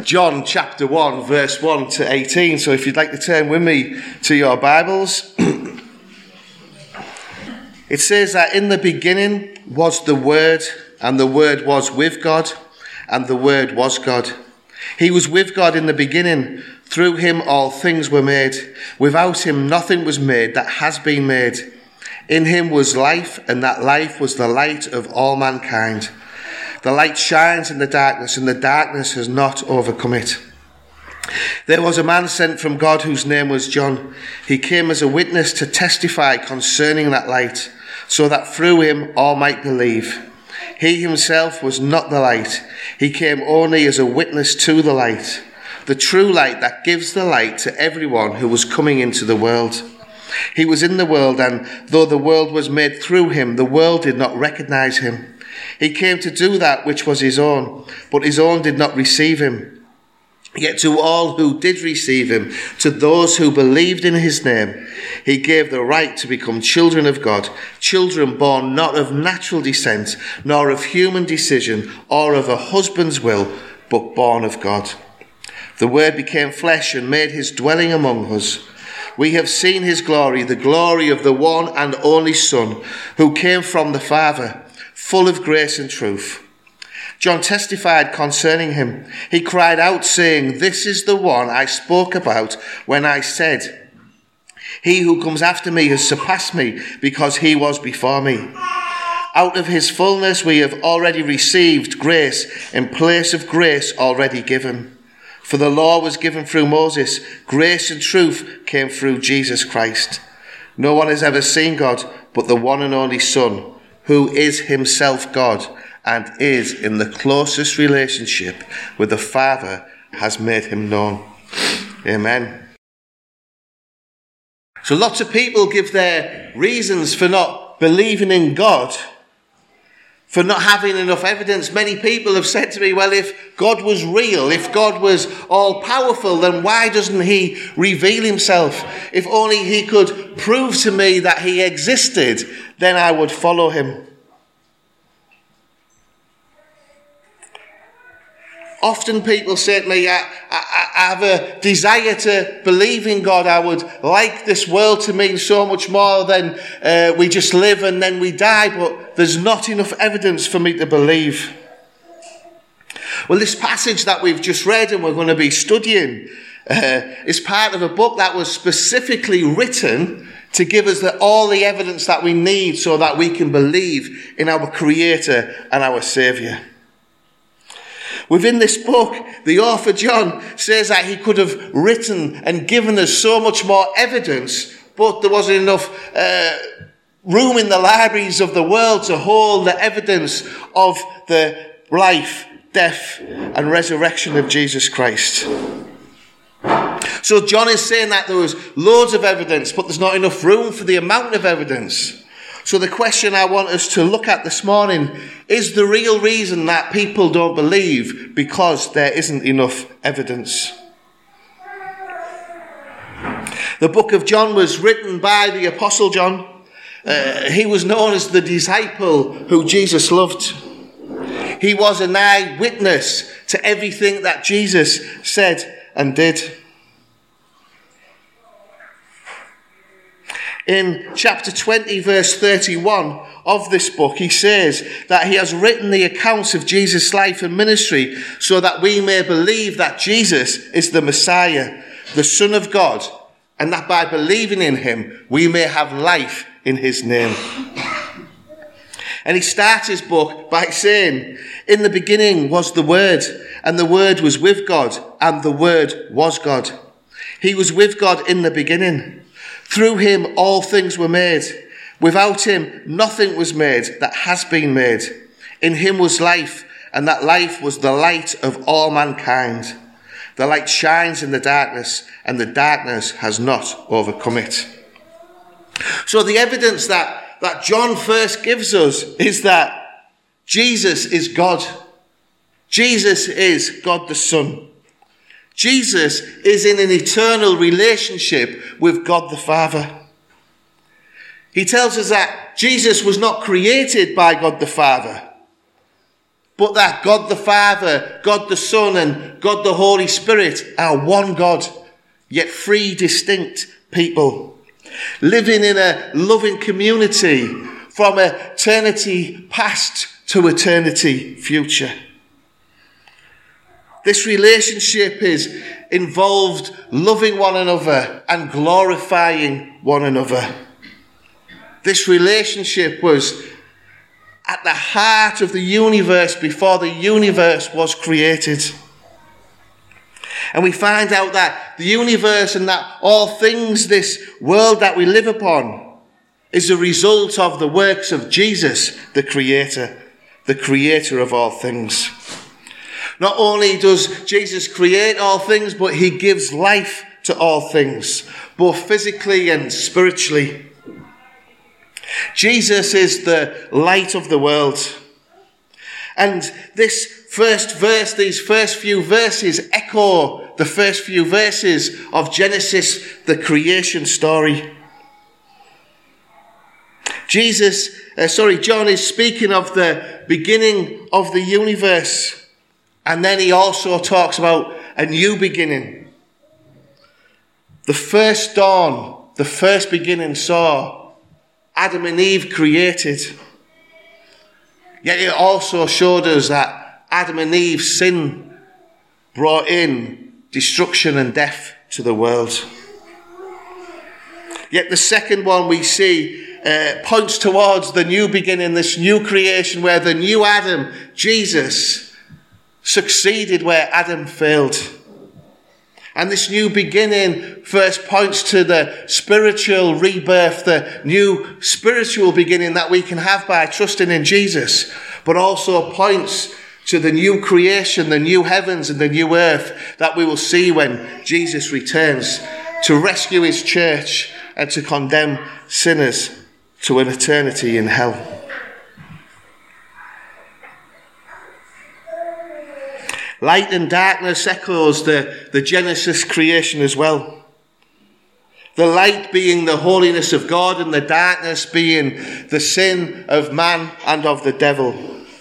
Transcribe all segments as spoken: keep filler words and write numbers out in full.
John chapter one, verse one to eighteen. So if you'd like to turn with me to your Bibles. It says that in the beginning was the Word, and the Word was with God, and the Word was God. He was with God in the beginning. Through him all things were made. Without him nothing was made that has been made. In him was life, and that life was the light of all mankind. The light shines in the darkness, and the darkness has not overcome it. There was a man sent from God whose name was John. He came as a witness to testify concerning that light, so that through him all might believe. He himself was not the light. He came only as a witness to the light, the true light that gives the light to everyone who was coming into the world. He was in the world, and though the world was made through him, the world did not recognize him. He came to do that which was his own, but his own did not receive him. Yet to all who did receive him, to those who believed in his name, he gave the right to become children of God, children born not of natural descent, nor of human decision, or of a husband's will, but born of God. The Word became flesh and made his dwelling among us. We have seen his glory, the glory of the one and only Son, who came from the Father, full of grace and truth. John testified concerning him. He cried out, saying, "This is the one I spoke about when I said, 'He who comes after me has surpassed me, because he was before me.' Out of his fullness we have already received grace in place of grace already given. For the law was given through Moses. Grace and truth came through Jesus Christ. No one has ever seen God but the one and only Son, who is himself God, and is in the closest relationship with the Father, has made him known." Amen. So lots of people give their reasons for not believing in God, for not having enough evidence. Many people have said to me, well, if God was real, if God was all-powerful, then why doesn't he reveal himself? If only he could prove to me that he existed, then I would follow him. Often people say to me, I, I, I have a desire to believe in God. I would like this world to mean so much more than uh, we just live and then we die, but there's not enough evidence for me to believe. Well, this passage that we've just read and we're going to be studying uh, is part of a book that was specifically written to give us the, all the evidence that we need so that we can believe in our Creator and our Saviour. Within this book, the author John says that he could have written and given us so much more evidence, but there wasn't enough uh, room in the libraries of the world to hold the evidence of the life, death, and resurrection of Jesus Christ. So John is saying that there was loads of evidence, but there's not enough room for the amount of evidence. So the question I want us to look at this morning is the real reason that people don't believe because there isn't enough evidence. The book of John was written by the Apostle John. Uh, he was known as the disciple who Jesus loved. He was an eyewitness to everything that Jesus said and did. In chapter twenty, verse thirty-one of this book, he says that he has written the accounts of Jesus' life and ministry so that we may believe that Jesus is the Messiah, the Son of God, and that by believing in him, we may have life in his name. And he starts his book by saying, "In the beginning was the Word, and the Word was with God, and the Word was God. He was with God in the beginning. Through him all things were made. Without him nothing was made that has been made. In him was life, and that life was the light of all mankind. The light shines in the darkness, and the darkness has not overcome it." So the evidence that, that John first gives us is that Jesus is God. Jesus is God the Son. Jesus is in an eternal relationship with God the Father. He tells us that Jesus was not created by God the Father. but that God the Father, God the Son, and God the Holy Spirit are one God, yet three distinct people, living in a loving community from eternity past to eternity future. This relationship is involved loving one another and glorifying one another. This relationship was at the heart of the universe before the universe was created. And we find out that the universe and that all things, this world that we live upon, is a result of the works of Jesus, the Creator, the Creator of all things. Not only does Jesus create all things, but he gives life to all things, both physically and spiritually. Jesus is the light of the world. And this first verse, these first few verses echo the first few verses of Genesis, the creation story. Jesus, uh, sorry, John is speaking of the beginning of the universe. And then he also talks about a new beginning. The first dawn, the first beginning saw Adam and Eve created. Yet it also showed us that Adam and Eve's sin brought in destruction and death to the world. Yet the second one we see uh, points towards the new beginning, this new creation where the new Adam, Jesus, succeeded where Adam failed. And this new beginning first points to the spiritual rebirth, the new spiritual beginning that we can have by trusting in Jesus, but also points to the new creation, the new heavens and the new earth that we will see when Jesus returns to rescue his church and to condemn sinners to an eternity in hell. Light and darkness echoes the, the Genesis creation as well. The light being the holiness of God and the darkness being the sin of man and of the devil.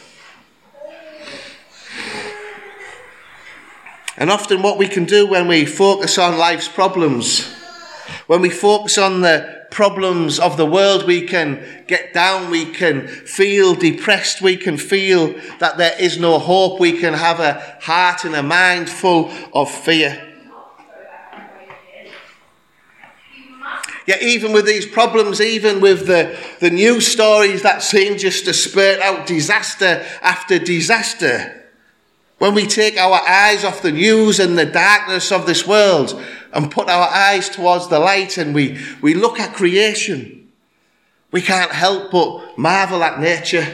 And often what we can do when we focus on life's problems, when we focus on the problems of the world, we can get down, we can feel depressed, we can feel that there is no hope, we can have a heart and a mind full of fear. Yet even with these problems, even with the, the news stories that seem just to spurt out disaster after disaster, when we take our eyes off the news and the darkness of this world and put our eyes towards the light and we, we look at creation, we can't help but marvel at nature.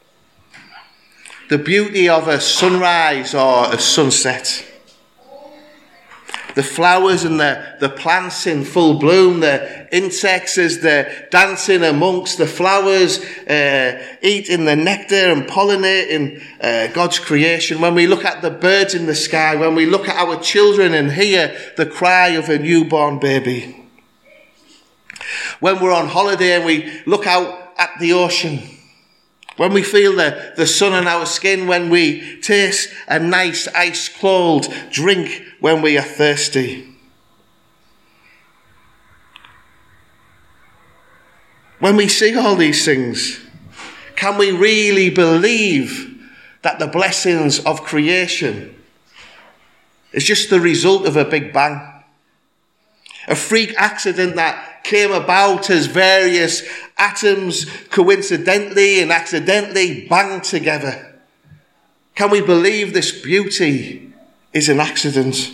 The beauty of a sunrise or a sunset. The flowers and the, the plants in full bloom, the insects as they're dancing amongst the flowers, uh, eating the nectar and pollinating uh, God's creation. When we look at the birds in the sky, when we look at our children and hear the cry of a newborn baby. When we're on holiday and we look out at the ocean. When we feel the, the sun on our skin, when we taste a nice ice-cold drink when we are thirsty. When we see all these things, can we really believe that the blessings of creation is just the result of a big bang? A freak accident that came about as various atoms coincidentally and accidentally banged together. Can we believe this beauty is an accident?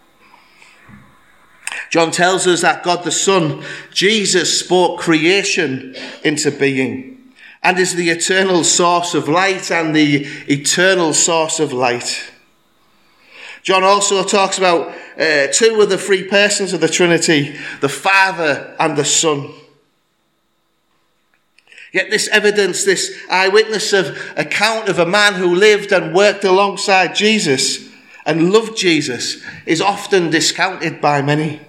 John tells us that God the Son, Jesus, spoke creation into being and is the eternal source of light and the eternal source of light. John also talks about uh, two of the three persons of the Trinity, the Father and the Son. Yet this evidence, this eyewitness of account of a man who lived and worked alongside Jesus and loved Jesus is often discounted by many.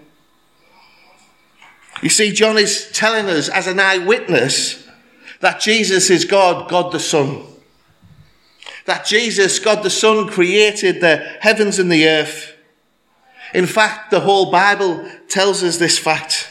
You see, John is telling us as an eyewitness that Jesus is God, God the Son. That Jesus, God the Son, created the heavens and the earth. In fact, the whole Bible tells us this fact.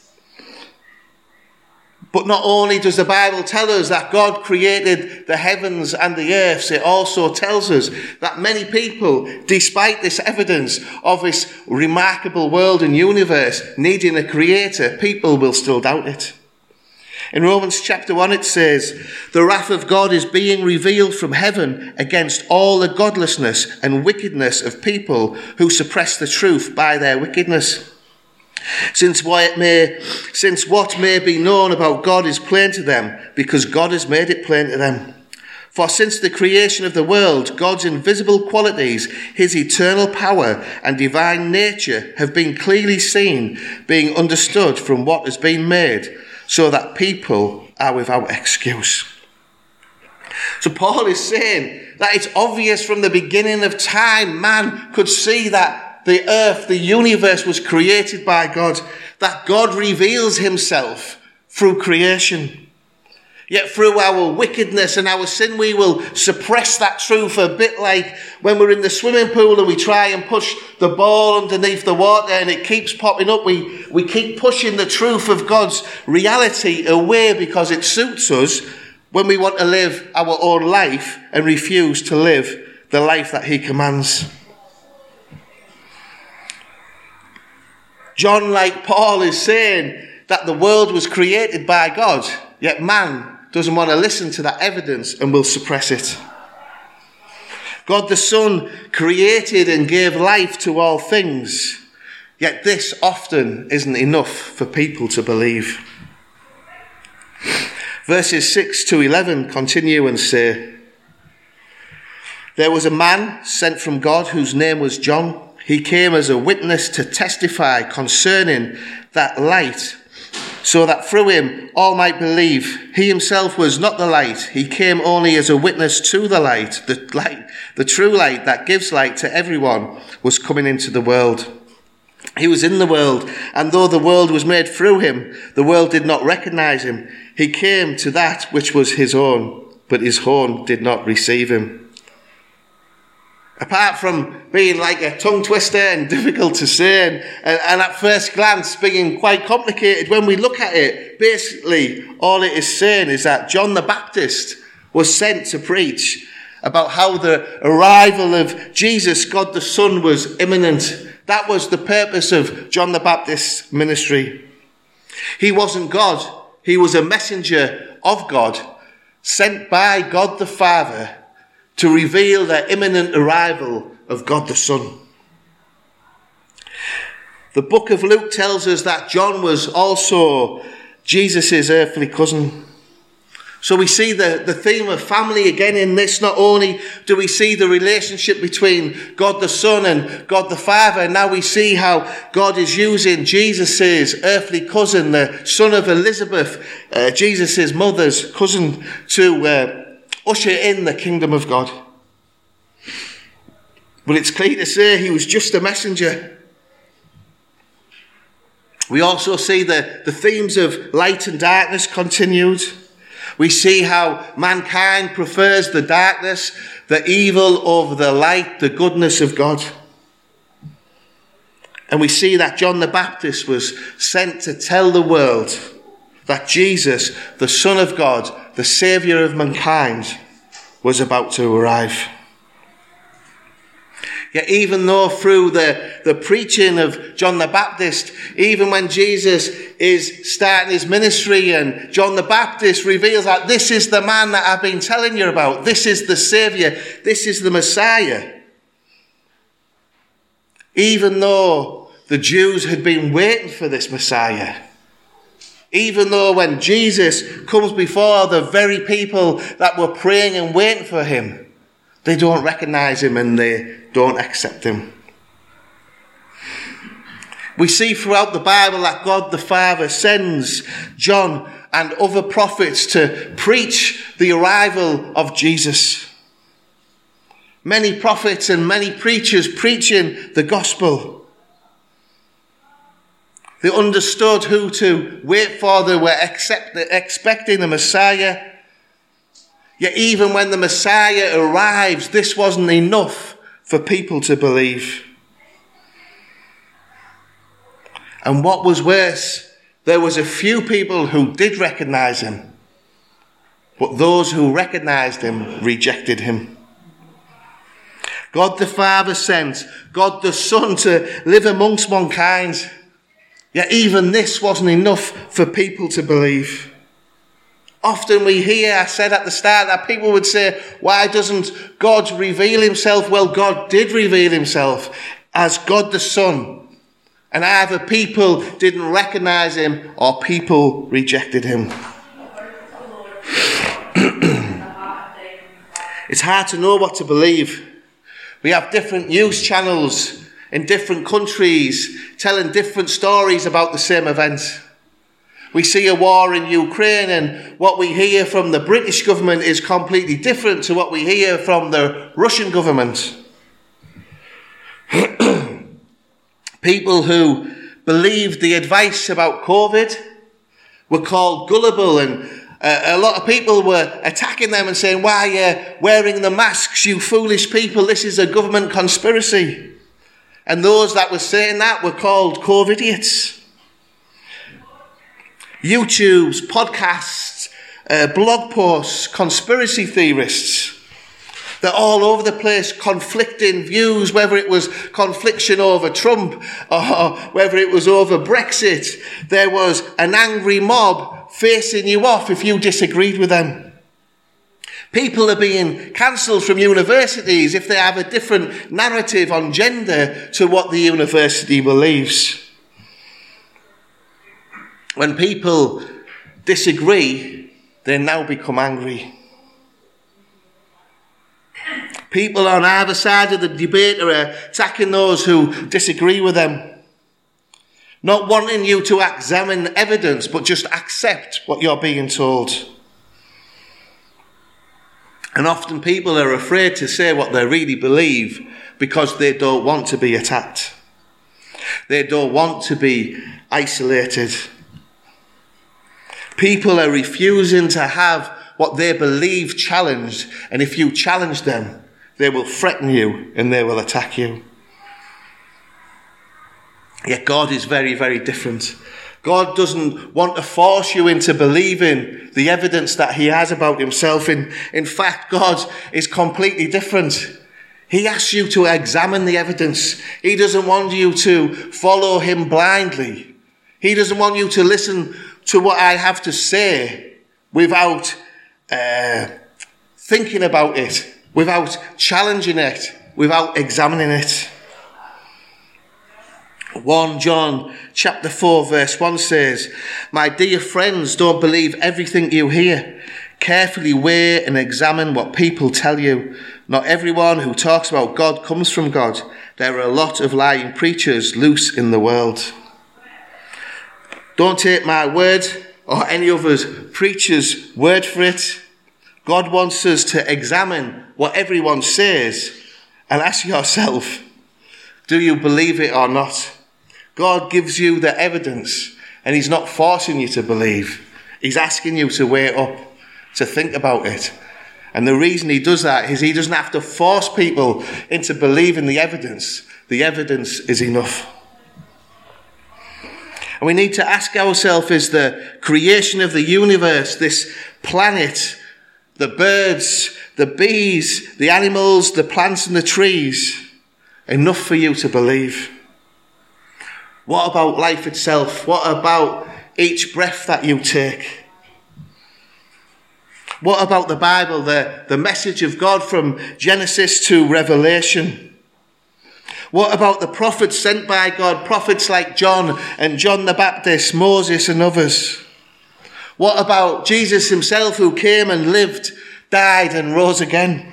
But not only does the Bible tell us that God created the heavens and the earth, it also tells us that many people, despite this evidence of this remarkable world and universe needing a creator, people will still doubt it. In Romans chapter one it says, "The wrath of God is being revealed from heaven against all the godlessness and wickedness of people who suppress the truth by their wickedness. Since what may, since what may be known about God is plain to them, because God has made it plain to them. For since the creation of the world, God's invisible qualities, his eternal power and divine nature have been clearly seen, being understood from what has been made, so that people are without excuse." So Paul is saying that it's obvious from the beginning of time, man could see that the earth, the universe was created by God, that God reveals himself through creation. Yet through our wickedness and our sin, we will suppress that truth, a bit like when we're in the swimming pool and we try and push the ball underneath the water and it keeps popping up. We, we keep pushing the truth of God's reality away because it suits us when we want to live our own life and refuse to live the life that he commands. John, like Paul, is saying that the world was created by God, yet man doesn't want to listen to that evidence and will suppress it. God the Son created and gave life to all things, yet this often isn't enough for people to believe. Verses six to eleven continue and say, "There was a man sent from God whose name was John. He came as a witness to testify concerning that light, so that through him all might believe. He himself was not the light. He came only as a witness to the light. The light, the true light that gives light to everyone, was coming into the world. He was in the world, and though the world was made through him, the world did not recognize him. He came to that which was his own, but his own did not receive him." Apart from being like a tongue twister and difficult to say, and, and, and at first glance being quite complicated, when we look at it, basically all it is saying is that John the Baptist was sent to preach about how the arrival of Jesus, God the Son, was imminent. That was the purpose of John the Baptist's ministry. He wasn't God. He was a messenger of God, sent by God the Father to reveal the imminent arrival of God the Son. The book of Luke tells us that John was also Jesus' earthly cousin. So we see the, the theme of family again in this. Not only do we see the relationship between God the Son and God the Father, now we see how God is using Jesus' earthly cousin, the son of Elizabeth, uh, Jesus' mother's cousin, to uh, usher in the kingdom of God. But it's clear to say he was just a messenger. We also see the, the themes of light and darkness continued. We see how mankind prefers the darkness, the evil over the light, the goodness of God. And we see that John the Baptist was sent to tell the world that Jesus, the Son of God, the Saviour of mankind, was about to arrive. Yet even though through the, the preaching of John the Baptist, even when Jesus is starting his ministry and John the Baptist reveals that this is the man that I've been telling you about, this is the Saviour, this is the Messiah. Even though the Jews had been waiting for this Messiah, even though when Jesus comes before the very people that were praying and waiting for him, they don't recognize him and they don't accept him. We see throughout the Bible that God the Father sends John and other prophets to preach the arrival of Jesus. Many prophets and many preachers preaching the gospel. They understood who to wait for. They were accept, expecting the Messiah. Yet even when the Messiah arrives, this wasn't enough for people to believe. And what was worse, there was a few people who did recognize him, but those who recognized him rejected him. God the Father sent God the Son to live amongst mankind. Yet even this wasn't enough for people to believe. Often we hear, I said at the start, that people would say, why doesn't God reveal himself? Well, God did reveal himself as God the Son. And either people didn't recognize him or people rejected him. It's hard to know what to believe. We have different news channels in different countries telling different stories about the same event. We see a war in Ukraine, and what we hear from the British government is completely different to what we hear from the Russian government. People who believed the advice about COVID were called gullible, and uh, a lot of people were attacking them and saying, why are you wearing the masks, you foolish people? This is a government conspiracy. And those that were saying that were called COVIDiots. YouTubes, podcasts, uh, blog posts, conspiracy theorists. They're all over the place, conflicting views, whether it was confliction over Trump or whether it was over Brexit. There was an angry mob facing you off if you disagreed with them. People are being cancelled from universities if they have a different narrative on gender to what the university believes. When people disagree, they now become angry. People on either side of the debate are attacking those who disagree with them. Not wanting you to examine evidence, but just accept what you're being told. And often people are afraid to say what they really believe because they don't want to be attacked. They don't want to be isolated. People are refusing to have what they believe challenged, and if you challenge them, they will threaten you and they will attack you. Yet God is very, very different. God doesn't want to force you into believing the evidence that he has about himself. In, in fact, God is completely different. He asks you to examine the evidence. He doesn't want you to follow him blindly. He doesn't want you to listen to what I have to say without uh, thinking about it, without challenging it, without examining it. First John chapter four verse one says, "My dear friends, don't believe everything you hear. Carefully weigh and examine what people tell you. Not everyone who talks about God comes from God. There are a lot of lying preachers loose in the world." Don't take my word or any other preacher's word for it. God wants us to examine what everyone says and ask yourself, do you believe it or not? God gives you the evidence and he's not forcing you to believe. He's asking you to weigh it up, to think about it. And the reason he does that is he doesn't have to force people into believing the evidence. The evidence is enough. And we need to ask ourselves, is the creation of the universe, this planet, the birds, the bees, the animals, the plants and the trees, enough for you to believe? What about life itself? What about each breath that you take? What about the Bible, the, the message of God from Genesis to Revelation? What about the prophets sent by God, prophets like John and John the Baptist, Moses and others? What about Jesus himself, who came and lived, died and rose again?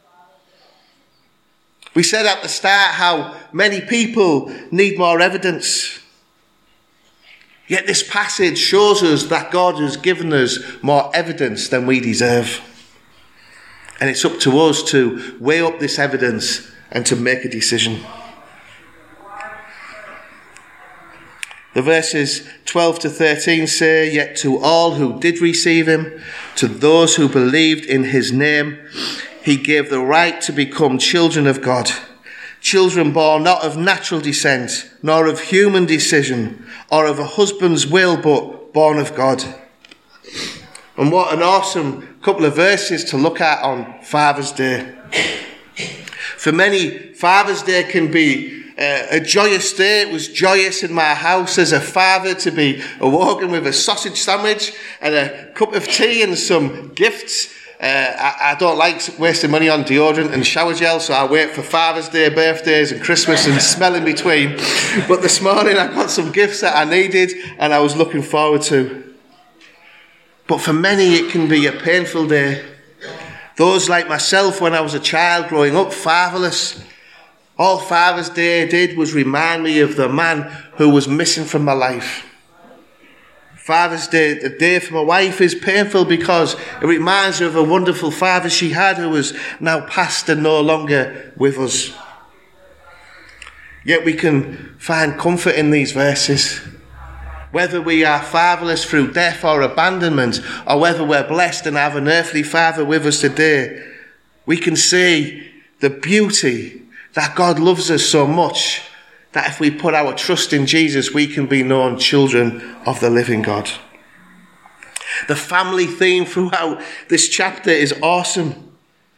We said at the start how many people need more evidence. Yet this passage shows us that God has given us more evidence than we deserve. And it's up to us to weigh up this evidence and to make a decision. The verses twelve to thirteen say, "Yet to all who did receive him, to those who believed in his name, he gave the right to become children of God. Children born not of natural descent, nor of human decision, or of a husband's will, but born of God." And what an awesome couple of verses to look at on Father's Day. For many, Father's Day can be uh, a joyous day. It was joyous in my house as a father to be awoken with a sausage sandwich and a cup of tea and some gifts. Uh, I, I don't like wasting money on deodorant and shower gel, so I wait for Father's Day, birthdays and Christmas and smell in between. But this morning I got some gifts that I needed and I was looking forward to. But for many it can be a painful day. Those like myself, when I was a child growing up fatherless, all Father's Day did was remind me of the man who was missing from my life. Father's Day, the day for my wife, is painful because it reminds her of a wonderful father she had who was now passed and no longer with us. Yet we can find comfort in these verses. Whether we are fatherless through death or abandonment, or whether we're blessed and have an earthly father with us today, we can see the beauty that God loves us so much that if we put our trust in Jesus, we can be known children of the living God. The family theme throughout this chapter is awesome.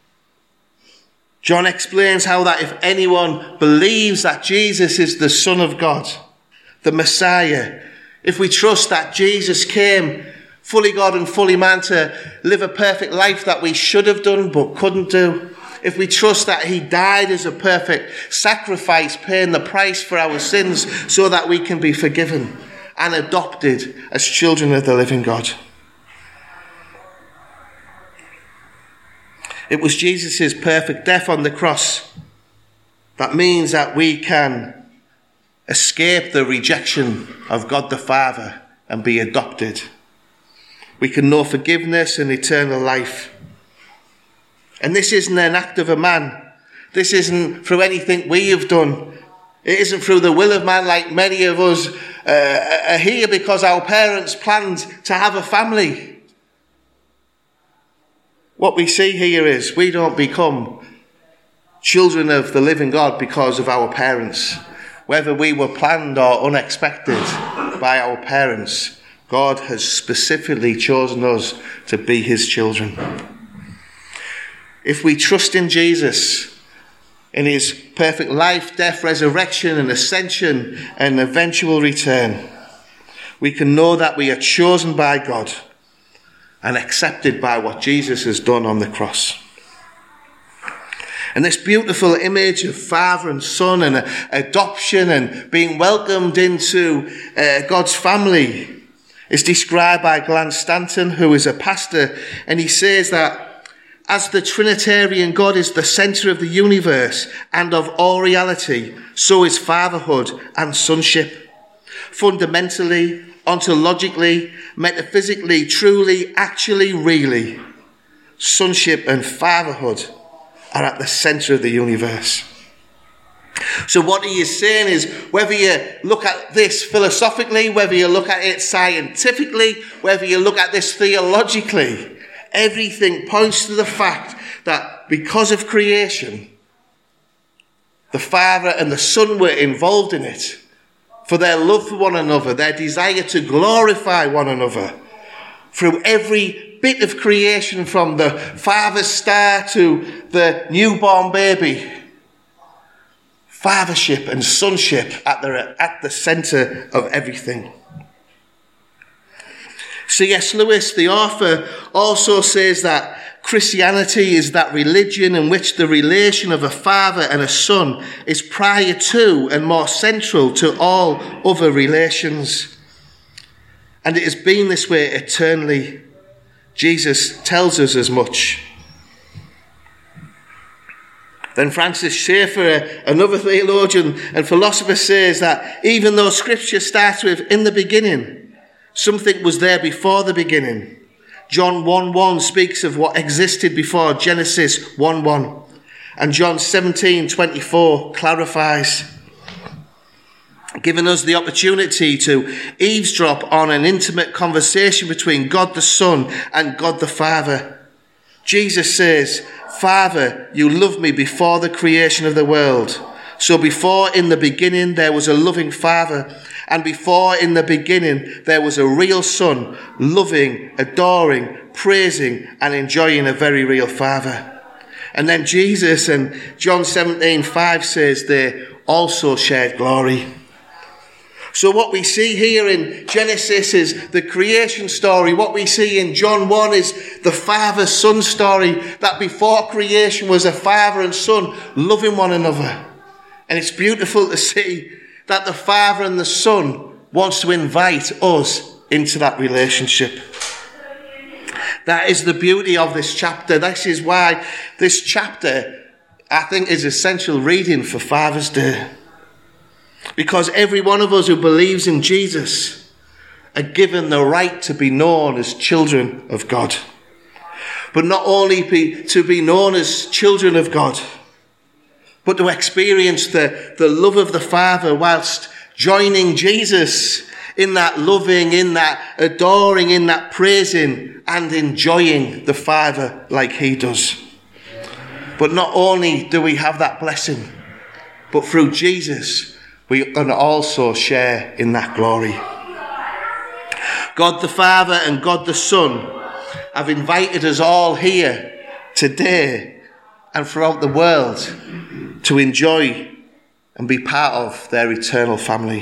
John explains how that if anyone believes that Jesus is the Son of God, the Messiah, if we trust that Jesus came fully God and fully man to live a perfect life that we should have done but couldn't do, if we trust that he died as a perfect sacrifice, paying the price for our sins so that we can be forgiven and adopted as children of the living God. It was Jesus' perfect death on the cross that means that we can escape the rejection of God the Father and be adopted. We can know forgiveness and eternal life. And this isn't an act of a man. This isn't through anything we have done. It isn't through the will of man like many of us uh, are here because our parents planned to have a family. What we see here is we don't become children of the living God because of our parents. Whether we were planned or unexpected by our parents, God has specifically chosen us to be his children. If we trust in Jesus, in his perfect life, death, resurrection and ascension and eventual return, we can know that we are chosen by God and accepted by what Jesus has done on the cross. And this beautiful image of father and son and uh, adoption and being welcomed into uh, God's family is described by Glenn Stanton, who is a pastor, and he says that as the Trinitarian God is the centre of the universe and of all reality, so is fatherhood and sonship. Fundamentally, ontologically, metaphysically, truly, actually, really, sonship and fatherhood are at the centre of the universe. So what he is saying is, whether you look at this philosophically, whether you look at it scientifically, whether you look at this theologically, everything points to the fact that because of creation, the Father and the Son were involved in it for their love for one another, their desire to glorify one another. Through every bit of creation, from the father's star to the newborn baby, fathership and sonship at the, at the centre of everything. C S Lewis, the author, also says that Christianity is that religion in which the relation of a father and a son is prior to and more central to all other relations. And it has been this way eternally. Jesus tells us as much. Then Francis Schaeffer, another theologian and philosopher, says that even though Scripture starts with "in the beginning," something was there before the beginning. John one one speaks of what existed before Genesis one one. And John seventeen twenty-four clarifies. giving us the opportunity to eavesdrop on an intimate conversation between God the Son and God the Father. Jesus says, "Father, you loved me before the creation of the world." So before in the beginning there was a loving Father, and before in the beginning there was a real Son, loving, adoring, praising, and enjoying a very real Father. And then Jesus in John seventeen five says they also shared glory. So what we see here in Genesis is the creation story. What we see in John one is the father-son story, that before creation was a father and son loving one another. And it's beautiful to see that the Father and the Son wants to invite us into that relationship. That is the beauty of this chapter. This is why this chapter, I think, is essential reading for Father's Day. Because every one of us who believes in Jesus are given the right to be known as children of God. But not only be, to be known as children of God, but to experience the, the love of the Father whilst joining Jesus in that loving, in that adoring, in that praising, and enjoying the Father like he does. But not only do we have that blessing, but through Jesus, we can also share in that glory. God the Father and God the Son have invited us all here today and throughout the world to enjoy and be part of their eternal family.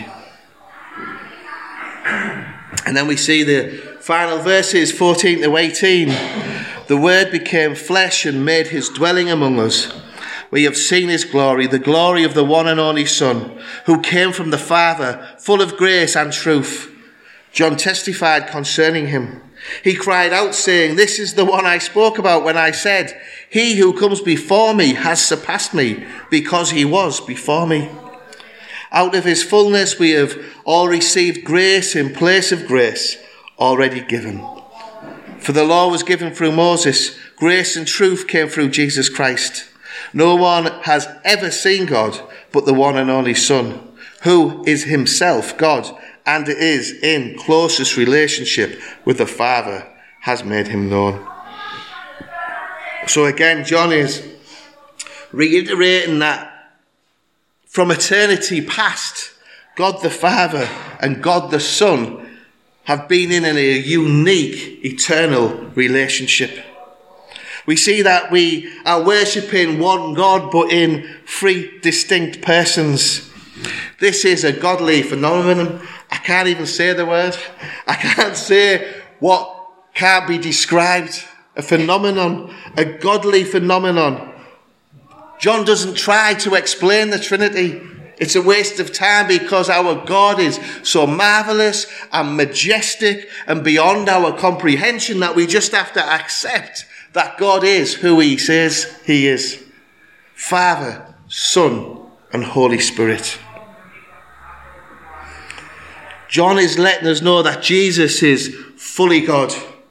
And then we see the final verses, fourteen to eighteen. The Word became flesh and made his dwelling among us. We have seen his glory, the glory of the one and only Son, who came from the Father, full of grace and truth. John testified concerning him. He cried out, saying, "This is the one I spoke about when I said, 'He who comes before me has surpassed me, because he was before me.' Out of his fullness we have all received grace in place of grace already given. For the law was given through Moses, grace and truth came through Jesus Christ. No one has ever seen God but the one and only Son, who is himself God and is in closest relationship with the Father, has made him known." So again, John is reiterating that from eternity past, God the Father and God the Son have been in a unique, eternal relationship. We see that we are worshipping one God, but in three distinct persons. This is a godly phenomenon. I can't even say the word. I can't say what can't be described. A phenomenon, a godly phenomenon. John doesn't try to explain the Trinity. It's a waste of time, because our God is so marvelous and majestic and beyond our comprehension that we just have to accept that God is who he says he is. Father, Son, and Holy Spirit. John is letting us know that Jesus is fully God.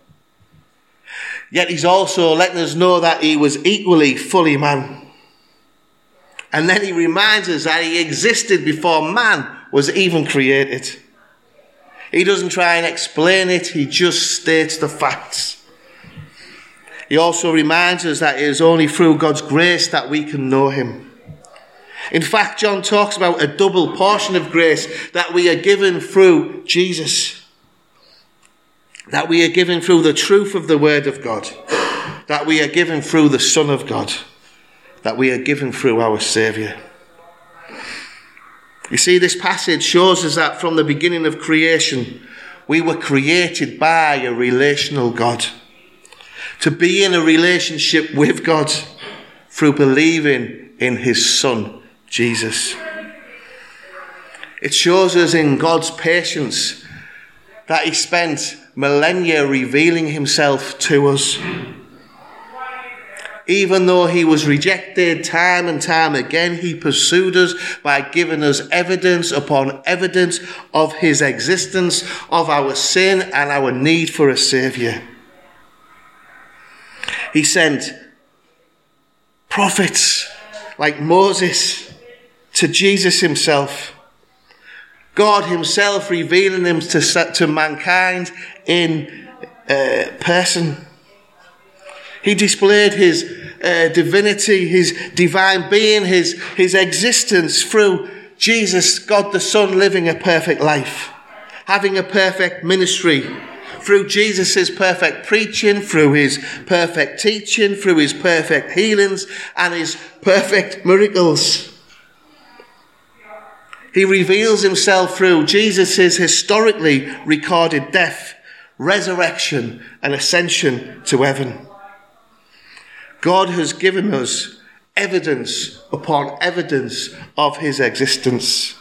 Yet he's also letting us know that he was equally fully man. And then he reminds us that he existed before man was even created. He doesn't try and explain it, he just states the facts. He also reminds us that it is only through God's grace that we can know him. In fact, John talks about a double portion of grace that we are given through Jesus. That we are given through the truth of the Word of God. That we are given through the Son of God. That we are given through our Saviour. You see, this passage shows us that from the beginning of creation, we were created by a relational God. To be in a relationship with God through believing in his Son, Jesus. It shows us in God's patience that he spent millennia revealing himself to us. Even though he was rejected time and time again, he pursued us by giving us evidence upon evidence of his existence, of our sin and our need for a Saviour. He sent prophets like Moses to Jesus himself, God himself revealing him to, to mankind in uh, person. He displayed his uh, divinity, his divine being, his, his existence through Jesus, God the Son, living a perfect life, having a perfect ministry, through Jesus' perfect preaching, through his perfect teaching, through his perfect healings and his perfect miracles. He reveals himself through Jesus' historically recorded death, resurrection and ascension to heaven. God has given us evidence upon evidence of his existence.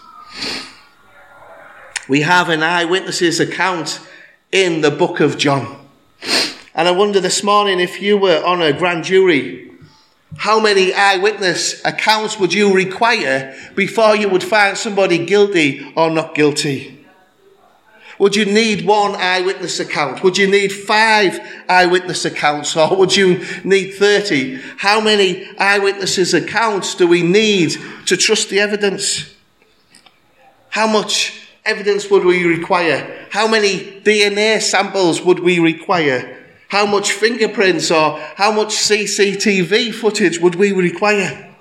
We have an eyewitness's account in the book of John. And I wonder this morning, if you were on a grand jury, how many eyewitness accounts would you require before you would find somebody guilty or not guilty? Would you need one eyewitness account? Would you need five eyewitness accounts? Or would you need thirty? How many eyewitnesses accounts do we need to trust the evidence? How much evidence would we require? How many D N A samples would we require? How much fingerprints or how much C C T V footage would we require?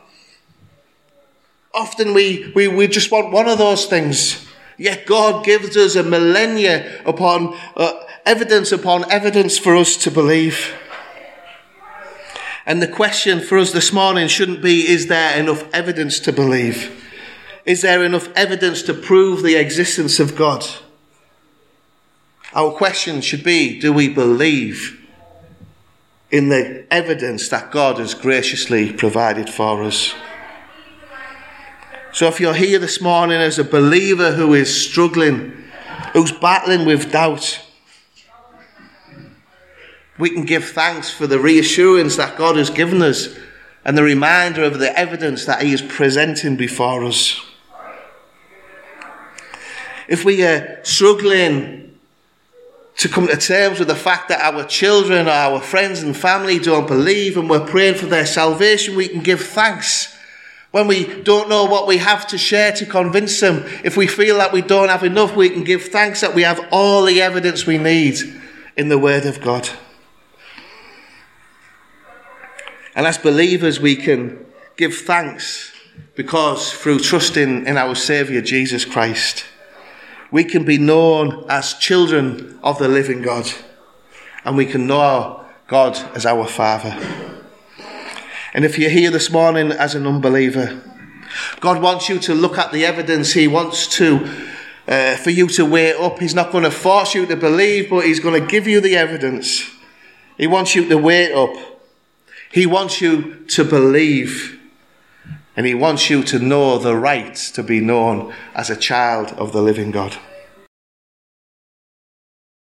Often we, we, we just want one of those things. Yet God gives us a millennia upon uh, evidence upon evidence for us to believe. And the question for us this morning shouldn't be, is there enough evidence to believe? Is there enough evidence to prove the existence of God? Our question should be, do we believe in the evidence that God has graciously provided for us? So if you're here this morning as a believer who is struggling, who's battling with doubt, we can give thanks for the reassurance that God has given us and the reminder of the evidence that he is presenting before us. If we are struggling to come to terms with the fact that our children or our friends and family don't believe and we're praying for their salvation, we can give thanks. When we don't know what we have to share to convince them, if we feel that we don't have enough, we can give thanks that we have all the evidence we need in the Word of God. And as believers, we can give thanks because through trusting in our Saviour, Jesus Christ, we can be known as children of the living God, and we can know God as our Father. And if you're here this morning as an unbeliever, God wants you to look at the evidence. He wants to, uh, for you to weigh up. He's not going to force you to believe, but he's going to give you the evidence. He wants you to weigh up. He wants you to believe. And he wants you to know the right to be known as a child of the living God.